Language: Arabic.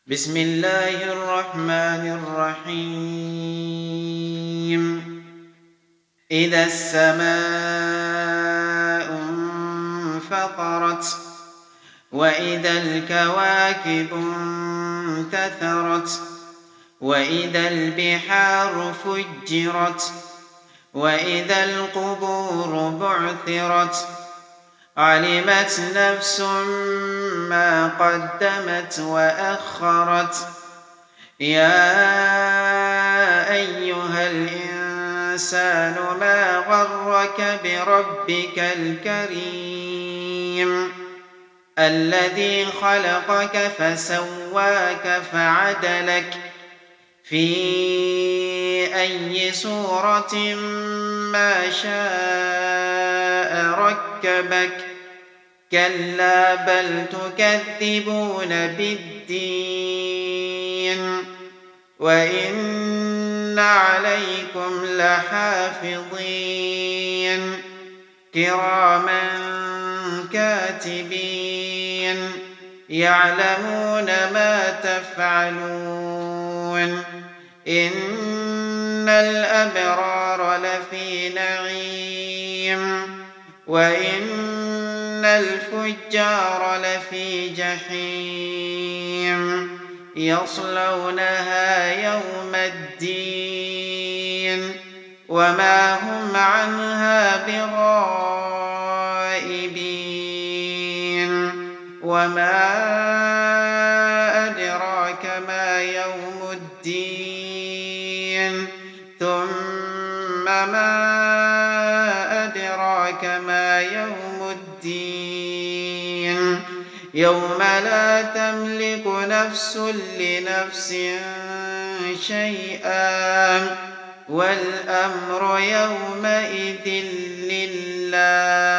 بسم الله الرحمن الرحيم. إذا السماء انفطرت وإذا الكواكب انتثرت وإذا البحار فجرت وإذا القبور بعثرت علمت نفس ما قدمت وأخرت يا أيها الإنسان ما غرك بربك الكريم الذي خلقك فسواك فعدلك في أي صورة ما شاء ركبك كلا بل تكذبون بالدين وإن عليكم لحافظين كراما كاتبين يعلمون ما تفعلون إن الأبرار لفي نعيم وإن الفجار لفي جحيم يصلونها يوم الدين وما هم عنها بغائبين وما أدراك ما يوم الدين ثم ما أدراك ما يوم الدين يوم لا تملك نفس لنفس شيئا والأمر يومئذ لله